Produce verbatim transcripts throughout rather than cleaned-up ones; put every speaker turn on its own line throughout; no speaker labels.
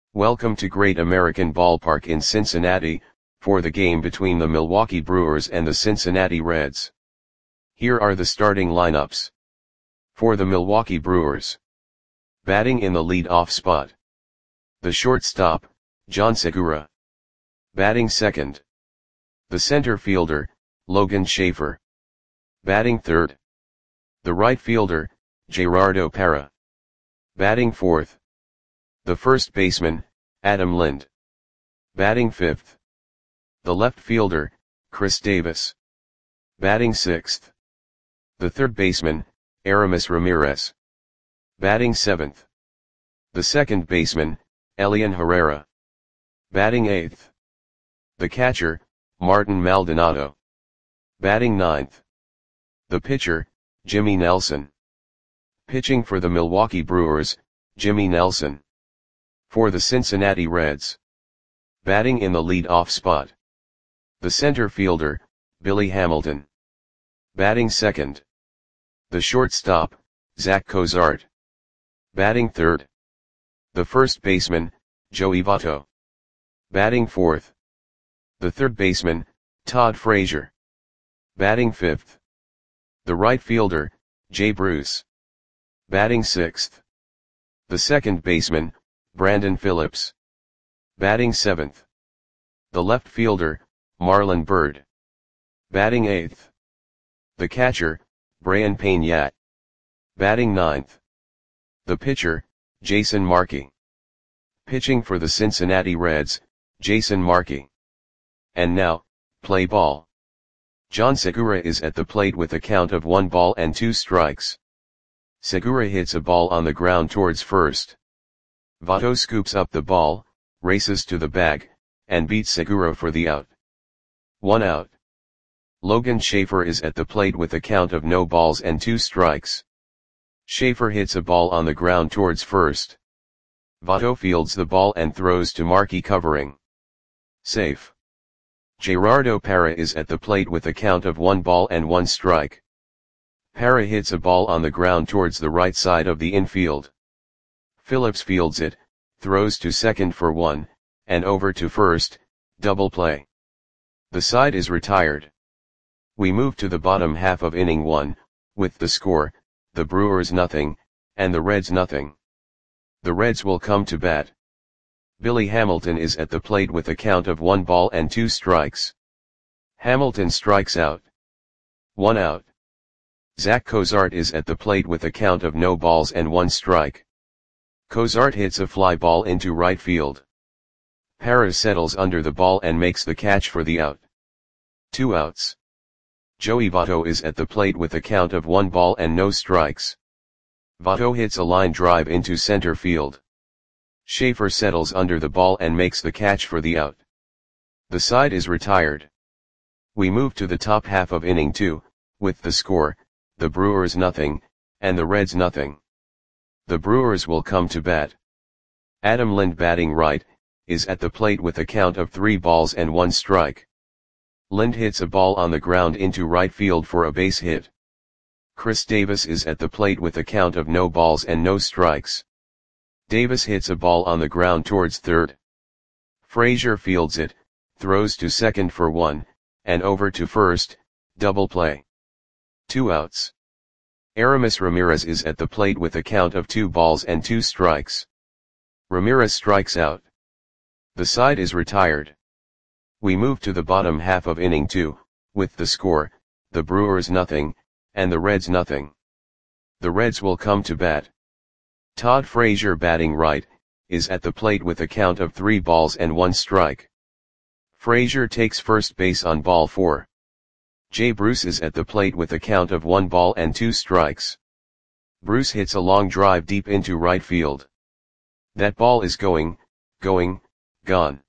Welcome to Great American Ballpark in Cincinnati, for the game between the Milwaukee Brewers and the Cincinnati Reds. Here are the starting lineups. For the Milwaukee Brewers. Batting in the lead-off spot. The shortstop, John Segura. Batting second. The center fielder, Logan Schafer. Batting third. The right fielder, Gerardo Parra. Batting fourth. The first baseman, Adam Lind. Batting fifth. The left fielder, Chris Davis. Batting sixth. The third baseman, Aramis Ramirez. Batting seventh. The second baseman, Elian Herrera. Batting eighth. The catcher, Martin Maldonado. Batting ninth. The pitcher, Jimmy Nelson. Pitching for the Milwaukee Brewers, Jimmy Nelson. For the Cincinnati Reds. Batting in the lead-off spot. The center fielder, Billy Hamilton. Batting second. The shortstop, Zach Cozart. Batting third. The first baseman, Joey Votto. Batting fourth. The third baseman, Todd Frazier. Batting fifth. The right fielder, Jay Bruce. Batting sixth. The second baseman, Brandon Phillips. Batting seventh. The left fielder, Marlon Byrd. Batting eighth. The catcher, Brayan Peña. Batting ninth. The pitcher, Jason Markey. Pitching for the Cincinnati Reds, Jason Markey. And now, play ball. John Segura is at the plate with a count of one ball and two strikes. Segura hits a ball on the ground towards first. Votto scoops up the ball, races to the bag, and beats Segura for the out. One out. Logan Schafer is at the plate with a count of no balls and two strikes. Schafer hits a ball on the ground towards first. Votto fields the ball and throws to Markey covering. Safe. Gerardo Parra is at the plate with a count of one ball and one strike. Parra hits a ball on the ground towards the right side of the infield. Phillips fields it, throws to second for one, and over to first, double play. The side is retired. We move to the bottom half of inning one, with the score, the Brewers nothing, and the Reds nothing. The Reds will come to bat. Billy Hamilton is at the plate with a count of one ball and two strikes. Hamilton strikes out. One out. Zach Cozart is at the plate with a count of no balls and one strike. Cozart hits a fly ball into right field. Parra settles under the ball and makes the catch for the out. Two outs. Joey Votto is at the plate with a count of one ball and no strikes. Votto hits a line drive into center field. Schafer settles under the ball and makes the catch for the out. The side is retired. We move to the top half of inning two, with the score, the Brewers nothing, and the Reds nothing. The Brewers will come to bat. Adam Lind batting right, is at the plate with a count of three balls and one strike. Lind hits a ball on the ground into right field for a base hit. Chris Davis is at the plate with a count of no balls and no strikes. Davis hits a ball on the ground towards third. Frazier fields it, throws to second for one, and over to first, double play. Two outs. Aramis Ramirez is at the plate with a count of two balls and two strikes. Ramirez strikes out. The side is retired. We move to the bottom half of inning two, with the score, the Brewers nothing, and the Reds nothing. The Reds will come to bat. Todd Frazier batting right, is at the plate with a count of three balls and one strike. Frazier takes first base on ball four. Jay Bruce is at the plate with a count of one ball and two strikes. Bruce hits a long drive deep into right field. That ball is going, going, gone.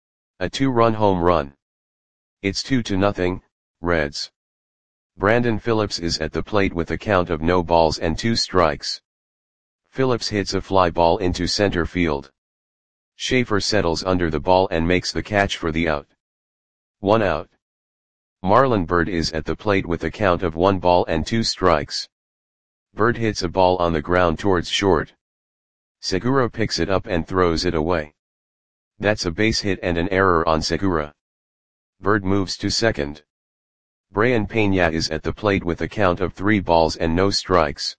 A two-run home run. It's two to nothing, Reds. Brandon Phillips is at the plate with a count of no balls and two strikes. Phillips hits a fly ball into center field. Schafer settles under the ball and makes the catch for the out. One out. Marlon Byrd is at the plate with a count of one ball and two strikes. Byrd hits a ball on the ground towards short. Segura picks it up and throws it away. That's a base hit and an error on Segura. Bird moves to second. Brian Peña is at the plate with a count of three balls and no strikes.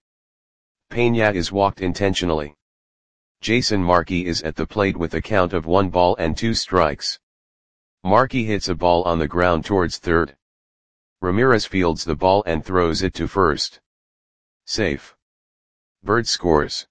Peña is walked intentionally. Jason Markey is at the plate with a count of one ball and two strikes. Markey hits a ball on the ground towards third. Ramirez fields the ball and throws it to first. Safe. Bird scores.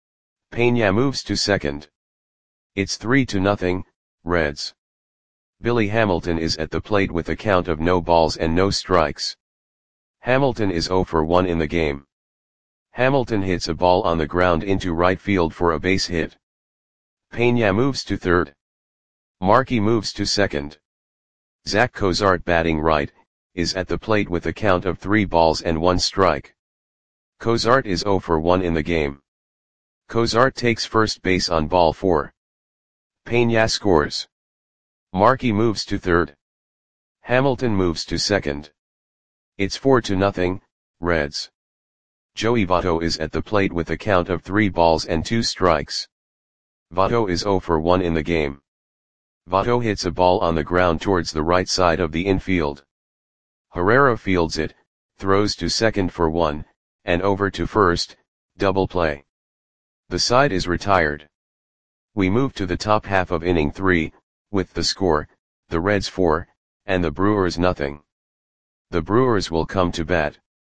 Peña moves to second. It's three to nothing, Reds. Billy Hamilton is at the plate with a count of no balls and no strikes. Hamilton is zero for one in the game. Hamilton hits a ball on the ground into right field for a base hit. Peña moves to third. Markey moves to second. Zach Cozart, batting right, is at the plate with a count of three balls and one strike. Cozart is zero for one in the game. Cozart takes first base on ball four. Peña scores. Markey moves to third. Hamilton moves to second. It's four to nothing, Reds. Joey Votto is at the plate with a count of three balls and two strikes. Votto is zero for one in the game. Votto hits a ball on the ground towards the right side of the infield. Herrera fields it, throws to second for one, and over to first, double play. The side is retired. We move to the top half of inning three, with the score, the Reds four, and the Brewers nothing. The Brewers will come to bat.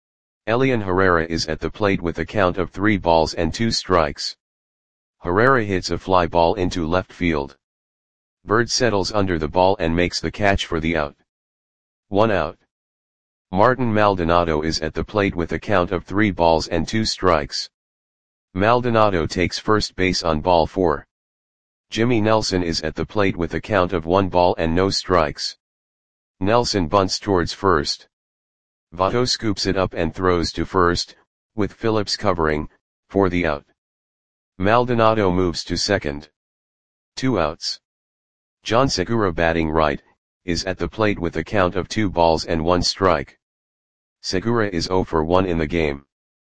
Elian Herrera is at the plate with a count of three balls and two strikes. Herrera hits a fly ball into left field. Bird settles under the ball and makes the catch for the out. One out. Martin Maldonado is at the plate with a count of three balls and two strikes. Maldonado takes first base on ball four. Jimmy Nelson is at the plate with a count of one ball and no strikes. Nelson bunts towards first. Votto scoops it up and throws to first, with Phillips covering, for the out. Maldonado moves to second. Two outs. John Segura, batting right, is at the plate with a count of two balls and one strike. Segura is zero for one in the game.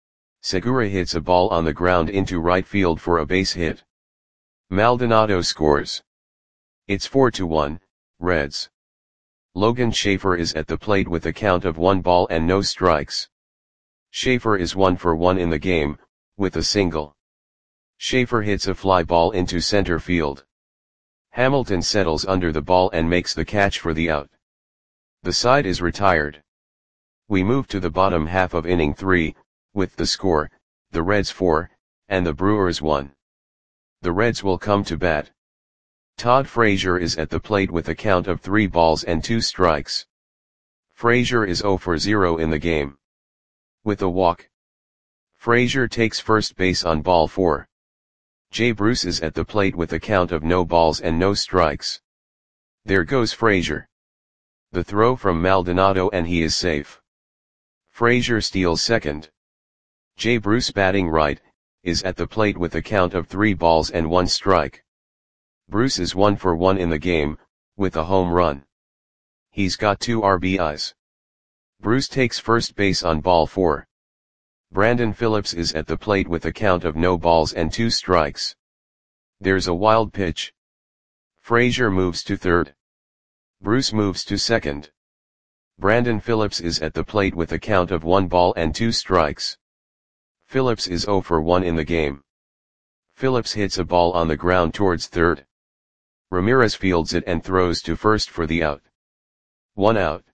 Segura hits a ball on the ground into right field for a base hit. Maldonado scores. It's four to one, Reds. Logan Schaefer is at the plate with a count of one ball and no strikes. Schaefer is one for one in the game, with a single. Schaefer hits a fly ball into center field. Hamilton settles under the ball and makes the catch for the out. The side is retired. We move to the bottom half of inning three, with the score, the Reds four, and the Brewers one. The Reds will come to bat. Todd Frazier is at the plate with a count of three balls and two strikes. Frazier is zero for zero in the game. With a walk. Frazier takes first base on ball four. Jay Bruce is at the plate with a count of no balls and no strikes. There goes Frazier. The throw from Maldonado and he is safe. Frazier steals second. Jay Bruce, batting right, is at the plate with a count of three balls and one strike. Bruce is one for one in the game, with a home run. He's got two R B Is. Bruce takes first base on ball four. Brandon Phillips is at the plate with a count of no balls and two strikes. There's a wild pitch. Frazier moves to third. Bruce moves to second. Brandon Phillips is at the plate with a count of one ball and two strikes. Phillips is zero for one in the game. Phillips hits a ball on the ground towards third. Ramirez fields it and throws to first for the out. One out.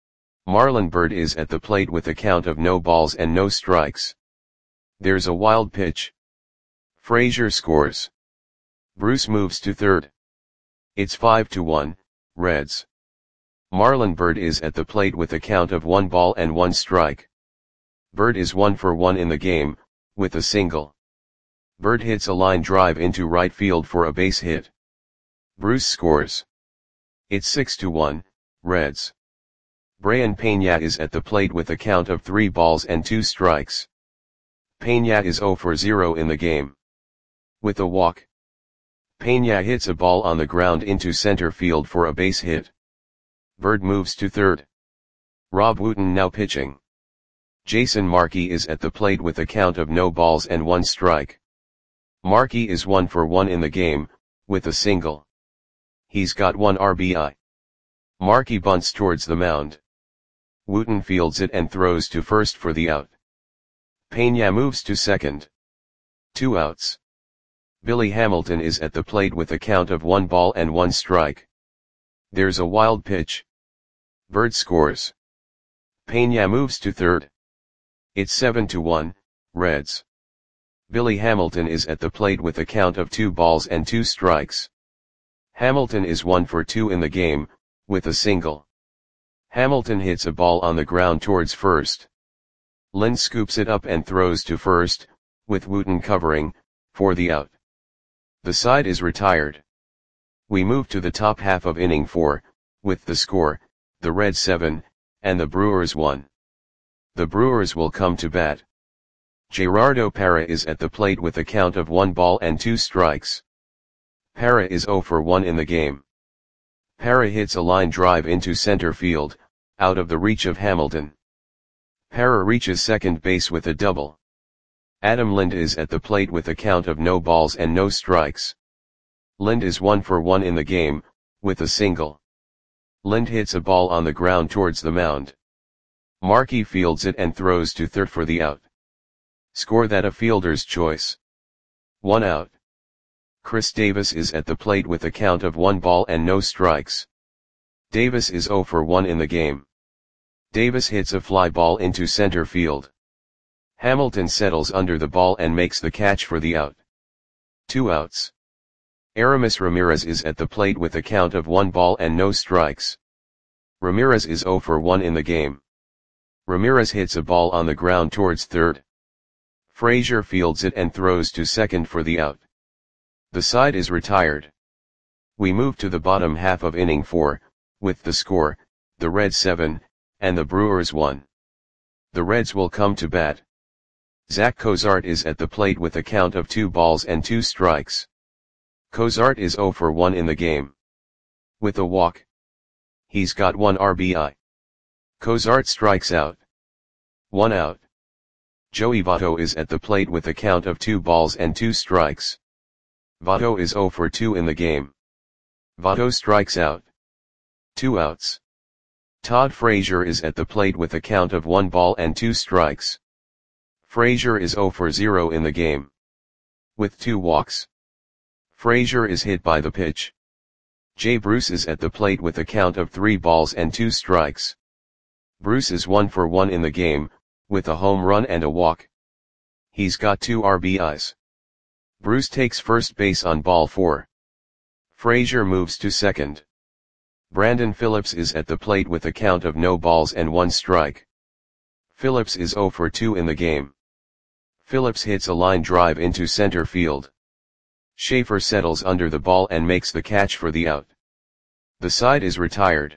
Marlon Byrd is at the plate with a count of no balls and no strikes. There's a wild pitch. Frazier scores. Bruce moves to third. It's five to one, Reds. Marlon Byrd is at the plate with a count of one ball and one strike. Byrd is one for one in the game, with a single. Byrd hits a line drive into right field for a base hit. Bruce scores. It's six to one, Reds. Brian Peña is at the plate with a count of three balls and two strikes. Peña is zero for zero in the game. With a walk. Peña hits a ball on the ground into center field for a base hit. Byrd moves to third. Rob Wooten now pitching. Jason Markey is at the plate with a count of no balls and one strike. Markey is one for one in the game, with a single. He's got one R B I. Markey bunts towards the mound. Wooten fields it and throws to first for the out. Peña moves to second. Two outs. Billy Hamilton is at the plate with a count of one ball and one strike. There's a wild pitch. Bird scores. Peña moves to third. It's seven to one, Reds. Billy Hamilton is at the plate with a count of two balls and two strikes. Hamilton is one for two in the game, with a single. Hamilton hits a ball on the ground towards first. Lind scoops it up and throws to first, with Wooten covering, for the out. The side is retired. We move to the top half of inning four, with the score, the Reds seven, and the Brewers one. The Brewers will come to bat. Gerardo Parra is at the plate with a count of one ball and two strikes. Parra is zero for one in the game. Parra hits a line drive into center field, out of the reach of Hamilton. Parra reaches second base with a double. Adam Lind is at the plate with a count of no balls and no strikes. Lind is one for one in the game, with a single. Lind hits a ball on the ground towards the mound. Markey fields it and throws to third for the out. Score that a fielder's choice. One out. Chris Davis is at the plate with a count of one ball and no strikes. Davis is zero for one in the game. Davis hits a fly ball into center field. Hamilton settles under the ball and makes the catch for the out. Two outs. Aramis Ramirez is at the plate with a count of one ball and no strikes. Ramirez is zero for one in the game. Ramirez hits a ball on the ground towards third. Frazier fields it and throws to second for the out. The side is retired. We move to the bottom half of inning four, with the score, the Reds seven, and the Brewers one. The Reds will come to bat. Zach Cozart is at the plate with a count of two balls and two strikes. Cozart is zero for one in the game. With a walk. He's got one R B I. Cozart strikes out. One out. Joey Votto is at the plate with a count of two balls and two strikes. Votto is zero for two in the game. Votto strikes out. Two outs. Todd Frazier is at the plate with a count of one ball and two strikes. Frazier is zero for zero in the game. With two walks. Frazier is hit by the pitch. Jay Bruce is at the plate with a count of three balls and two strikes. Bruce is one for one in the game, with a home run and a walk. He's got two R B Is. Bruce takes first base on ball four. Frazier moves to second. Brandon Phillips is at the plate with a count of no balls and one strike. Phillips is zero for two in the game. Phillips hits a line drive into center field. Schaefer settles under the ball and makes the catch for the out. The side is retired.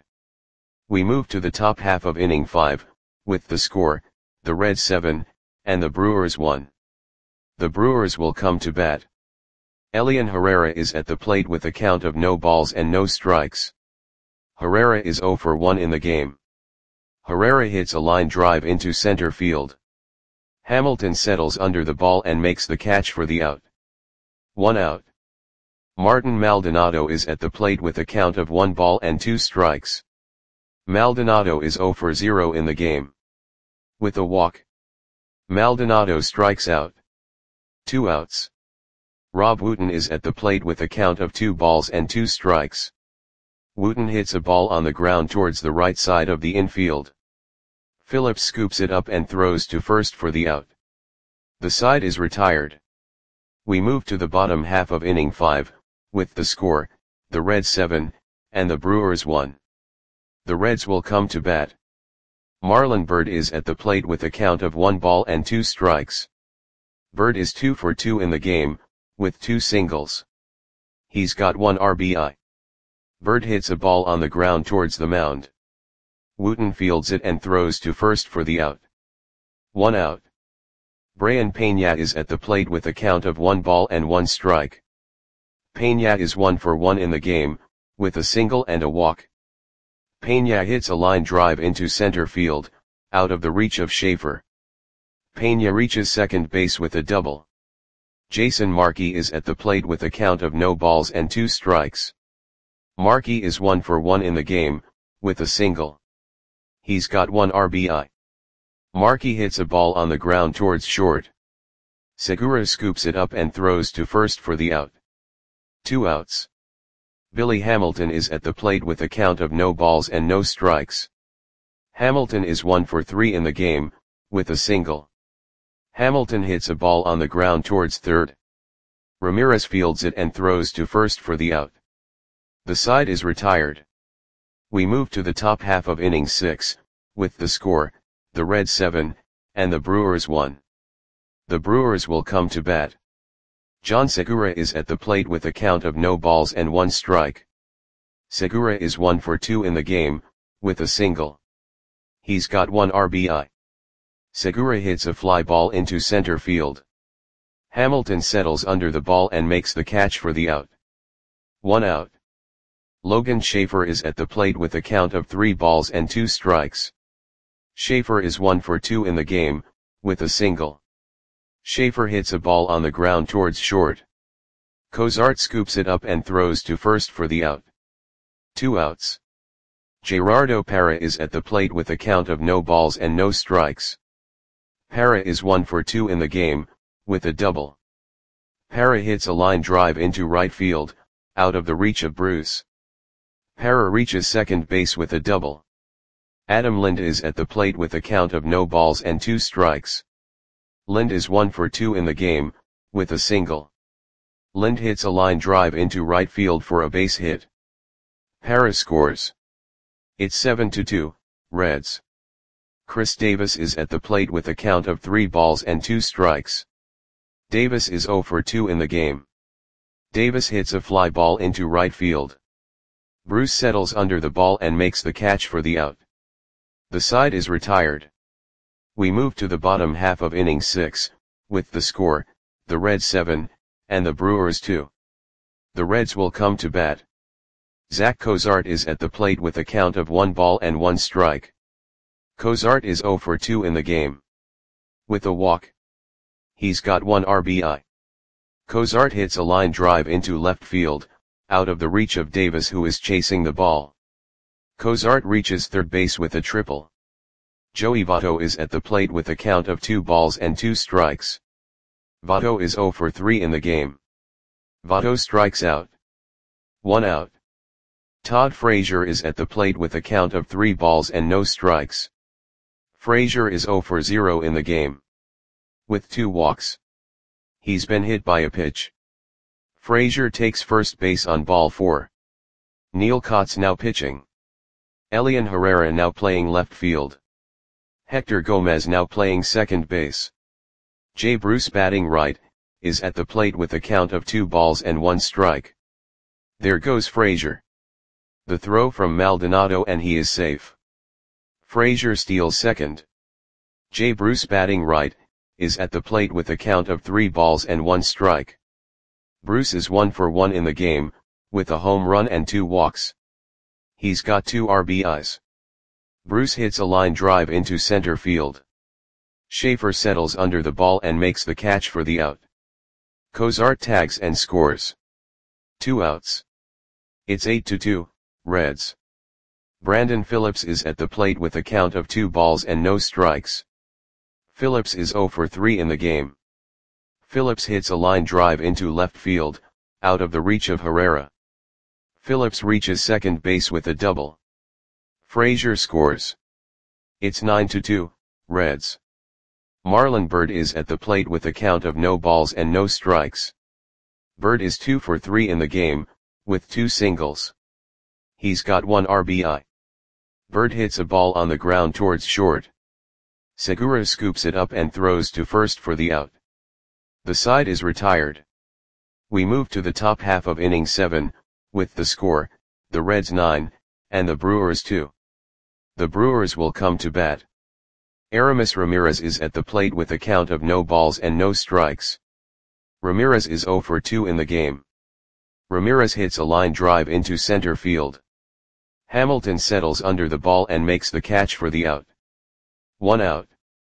We move to the top half of inning five, with the score, the Reds seven, and the Brewers one. The Brewers will come to bat. Elian Herrera is at the plate with a count of no balls and no strikes. Herrera is zero for one in the game. Herrera hits a line drive into center field. Hamilton settles under the ball and makes the catch for the out. One out. Martin Maldonado is at the plate with a count of one ball and two strikes. Maldonado is zero for zero in the game. With a walk. Maldonado strikes out. Two outs. Rob Wooten is at the plate with a count of two balls and two strikes. Wooten hits a ball on the ground towards the right side of the infield. Phillips scoops it up and throws to first for the out. The side is retired. We move to the bottom half of inning five, with the score, the Reds seven, and the Brewers one. The Reds will come to bat. Marlon Byrd is at the plate with a count of one ball and two strikes. Byrd is two for two in the game, with two singles. He's got one R B I. Byrd hits a ball on the ground towards the mound. Wooten fields it and throws to first for the out. One out. Brayan Peña is at the plate with a count of one ball and one strike. Peña is one for one in the game, with a single and a walk. Peña hits a line drive into center field, out of the reach of Schaefer. Peña reaches second base with a double. Jason Markey is at the plate with a count of no balls and two strikes. Markey is one for one in the game, with a single. He's got one R B I. Markey hits a ball on the ground towards short. Segura scoops it up and throws to first for the out. Two outs. Billy Hamilton is at the plate with a count of no balls and no strikes. Hamilton is one for three in the game, with a single. Hamilton hits a ball on the ground towards third. Ramirez fields it and throws to first for the out. The side is retired. We move to the top half of inning six, with the score, the Reds seven, and the Brewers one. The Brewers will come to bat. John Segura is at the plate with a count of no balls and one strike. Segura is one for two in the game, with a single. He's got one R B I. Segura hits a fly ball into center field. Hamilton settles under the ball and makes the catch for the out. One out. Logan Schaefer is at the plate with a count of three balls and two strikes. Schaefer is one for two in the game, with a single. Schaefer hits a ball on the ground towards short. Cozart scoops it up and throws to first for the out. Two outs. Gerardo Parra is at the plate with a count of no balls and no strikes. Parra is one for two in the game, with a double. Parra hits a line drive into right field, out of the reach of Bruce. Parra reaches second base with a double. Adam Lind is at the plate with a count of no balls and two strikes. Lind is one for two in the game, with a single. Lind hits a line drive into right field for a base hit. Parra scores. It's seven to two, Reds. Chris Davis is at the plate with a count of three balls and two strikes. Davis is zero for two in the game. Davis hits a fly ball into right field. Bruce settles under the ball and makes the catch for the out. The side is retired. We move to the bottom half of inning six, with the score, the Reds seven, and the Brewers two. The Reds will come to bat. Zach Cozart is at the plate with a count of one ball and one strike. Cozart is zero for two in the game. With a walk. He's got one R B I. Cozart hits a line drive into left field, out of the reach of Davis who is chasing the ball. Cozart reaches third base with a triple. Joey Votto is at the plate with a count of two balls and two strikes. Votto is zero for three in the game. Votto strikes out. One out. Todd Frazier is at the plate with a count of three balls and no strikes. Frazier is zero for zero in the game. With two walks. He's been hit by a pitch. Frazier takes first base on ball four. Neil Cott's now pitching. Elian Herrera now playing left field. Hector Gomez now playing second base. Jay Bruce batting right, is at the plate with a count of two balls and one strike. There goes Frazier. The throw from Maldonado and he is safe. Frazier steals second. Jay Bruce batting right, is at the plate with a count of three balls and one strike. Bruce is one for one in the game, with a home run and two walks. He's got two R B Is. Bruce hits a line drive into center field. Schaefer settles under the ball and makes the catch for the out. Cozart tags and scores. Two outs. It's eight to two, Reds. Brandon Phillips is at the plate with a count of two balls and no strikes. Phillips is zero for three in the game. Phillips hits a line drive into left field, out of the reach of Herrera. Phillips reaches second base with a double. Frazier scores. It's nine to two, Reds. Marlon Byrd is at the plate with a count of no balls and no strikes. Byrd is two for three in the game, with two singles. He's got one R B I. Byrd hits a ball on the ground towards short. Segura scoops it up and throws to first for the out. The side is retired. We move to the top half of inning seven, with the score, the Reds nine, and the Brewers two. The Brewers will come to bat. Aramis Ramirez is at the plate with a count of no balls and no strikes. Ramirez is zero for two in the game. Ramirez hits a line drive into center field. Hamilton settles under the ball and makes the catch for the out. One out.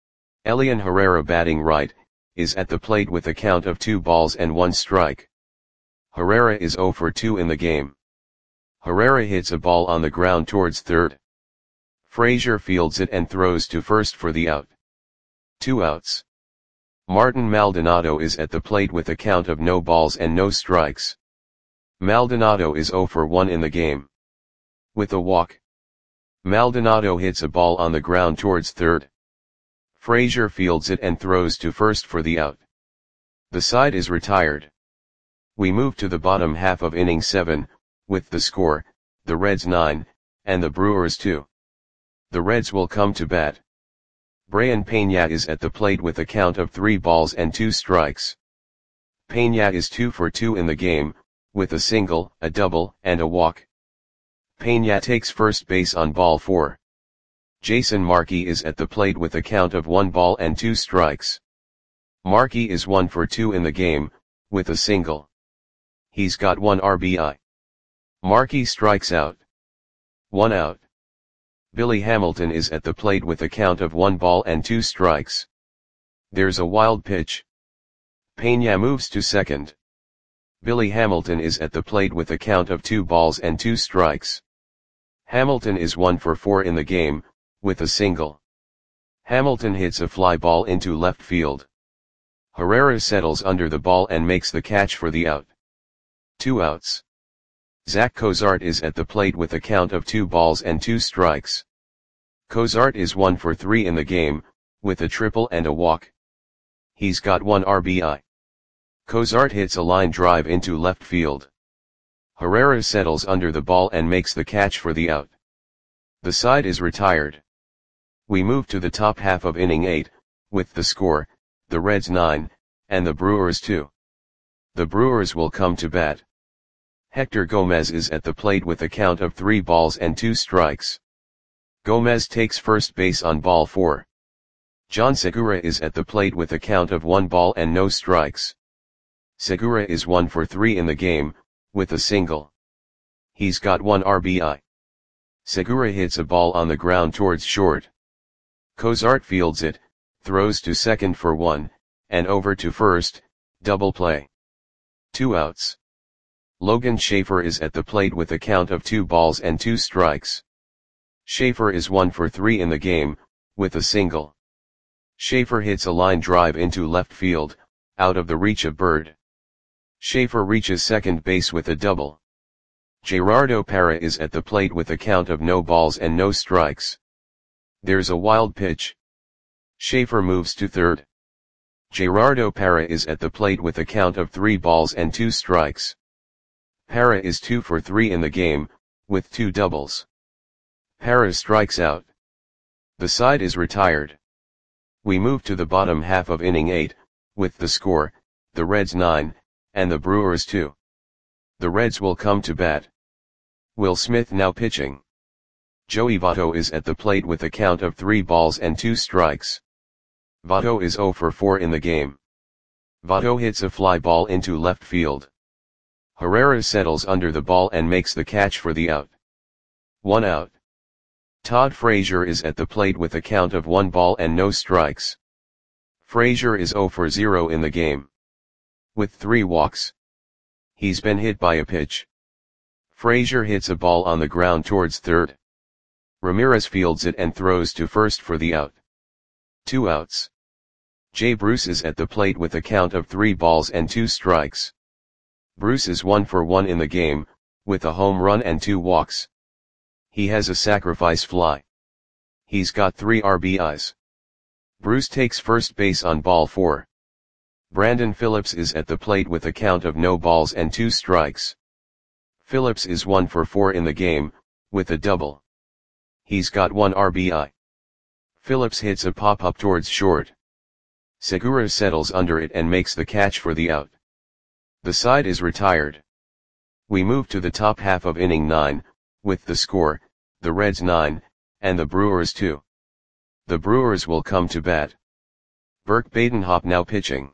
Elian Herrera batting right, is at the plate with a count of two balls and one strike. Herrera is zero for two in the game. Herrera hits a ball on the ground towards third. Frazier fields it and throws to first for the out. Two outs. Martin Maldonado is at the plate with a count of no balls and no strikes. Maldonado is zero for one in the game. With a walk. Maldonado hits a ball on the ground towards third. Frazier fields it and throws to first for the out. The side is retired. We move to the bottom half of inning seven, with the score, the Reds nine, and the Brewers two. The Reds will come to bat. Brayan Peña is at the plate with a count of three balls and two strikes. Peña is two for two in the game, with a single, a double, and a walk. Peña takes first base on ball four. Jason Markey is at the plate with a count of one ball and two strikes. Markey is one for two in the game, with a single. He's got one R B I. Markey strikes out. One out. Billy Hamilton is at the plate with a count of one ball and two strikes. There's a wild pitch. Peña moves to second. Billy Hamilton is at the plate with a count of two balls and two strikes. Hamilton is one for four in the game, with a single. Hamilton hits a fly ball into left field. Herrera settles under the ball and makes the catch for the out. Two outs. Zach Cozart is at the plate with a count of two balls and two strikes. Cozart is one for three in the game, with a triple and a walk. He's got one R B I. Cozart hits a line drive into left field. Herrera settles under the ball and makes the catch for the out. The side is retired. We move to the top half of inning eight, with the score, the Reds nine, and the Brewers two. The Brewers will come to bat. Hector Gomez is at the plate with a count of three balls and two strikes. Gomez takes first base on ball four. John Segura is at the plate with a count of one ball and no strikes. Segura is one for three in the game, with a single. He's got one R B I. Segura hits a ball on the ground towards short. Cozart fields it, throws to second for one, and over to first, double play. Two outs. Logan Schaefer is at the plate with a count of two balls and two strikes. Schaefer is one for three in the game, with a single. Schaefer hits a line drive into left field, out of the reach of Bird. Schaefer reaches second base with a double. Gerardo Parra is at the plate with a count of no balls and no strikes. There's a wild pitch. Schaefer moves to third. Gerardo Parra is at the plate with a count of three balls and two strikes. Parra is two for three in the game, with two doubles. Parra strikes out. The side is retired. We move to the bottom half of inning eight, with the score, the Reds nine, and the Brewers two. The Reds will come to bat. Will Smith now pitching. Joey Votto is at the plate with a count of three balls and two strikes. Votto is zero for four in the game. Votto hits a fly ball into left field. Herrera settles under the ball and makes the catch for the out. One out. Todd Frazier is at the plate with a count of one ball and no strikes. Frazier is zero for zero in the game. With three walks. He's been hit by a pitch. Frazier hits a ball on the ground towards third. Ramirez fields it and throws to first for the out. Two outs. Jay Bruce is at the plate with a count of three balls and two strikes. Bruce is one for one in the game, with a home run and two walks. He has a sacrifice fly. He's got three R B Is. Bruce takes first base on ball four. Brandon Phillips is at the plate with a count of no balls and two strikes. Phillips is one for four in the game, with a double. He's got one R B I. Phillips hits a pop-up towards short. Segura settles under it and makes the catch for the out. The side is retired. We move to the top half of inning nine, with the score, the Reds nine, and the Brewers two. The Brewers will come to bat. Burke Badenhop now pitching.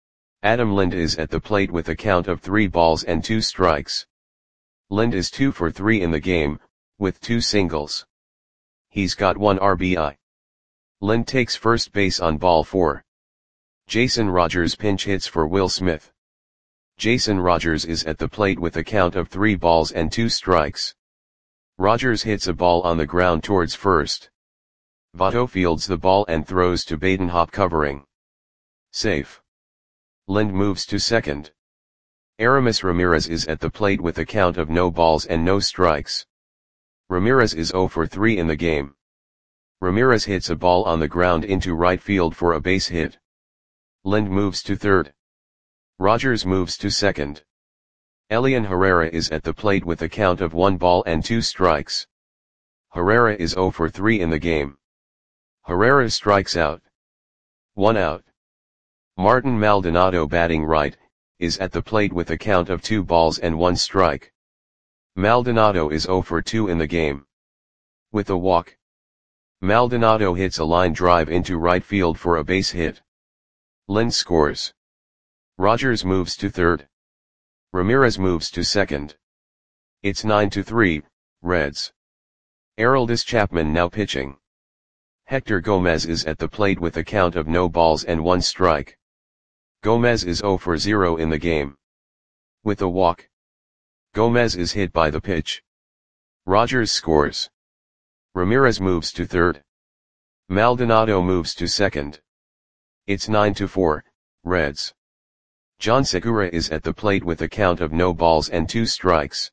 Adam Lind is at the plate with a count of three balls and two strikes. Lind is two for three in the game, with two singles. He's got one R B I. Lind takes first base on ball four. Jason Rogers pinch hits for Will Smith. Jason Rogers is at the plate with a count of three balls and two strikes. Rogers hits a ball on the ground towards first. Votto fields the ball and throws to Badenhop covering. Safe. Lind moves to second. Aramis Ramirez is at the plate with a count of no balls and no strikes. Ramirez is zero for three in the game. Ramirez hits a ball on the ground into right field for a base hit. Lind moves to third. Rogers moves to second. Elian Herrera is at the plate with a count of one ball and two strikes. Herrera is zero for three in the game. Herrera strikes out. One out. Martin Maldonado, batting right, is at the plate with a count of two balls and one strike. Maldonado is zero for two in the game. With a walk, Maldonado hits a line drive into right field for a base hit. Lind scores. Rogers moves to third. Ramirez moves to second. It's nine to three, Reds. Aroldis Chapman now pitching. Hector Gomez is at the plate with a count of no balls and one strike. Gomez is zero for zero in the game. With a walk, Gomez is hit by the pitch. Rogers scores. Ramirez moves to third. Maldonado moves to second. It's nine to four, Reds. John Segura is at the plate with a count of no balls and two strikes.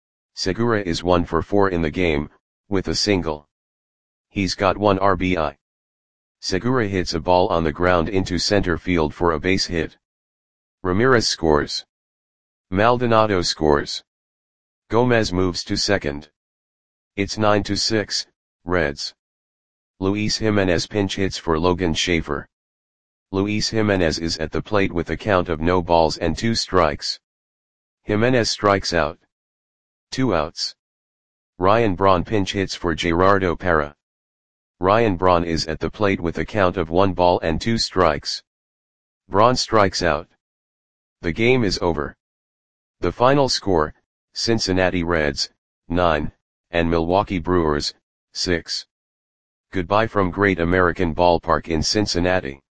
Segura is one for four in the game, with a single. He's got one R B I. Segura hits a ball on the ground into center field for a base hit. Ramirez scores. Maldonado scores. Gomez moves to second. It's nine to six, Reds. Luis Jimenez pinch hits for Logan Schaefer. Luis Jimenez is at the plate with a count of no balls and two strikes. Jimenez strikes out. Two outs. Ryan Braun pinch hits for Gerardo Parra. Ryan Braun is at the plate with a count of one ball and two strikes. Braun strikes out. The game is over. The final score, Cincinnati Reds, nine, and Milwaukee Brewers, six. Goodbye from Great American Ballpark in Cincinnati.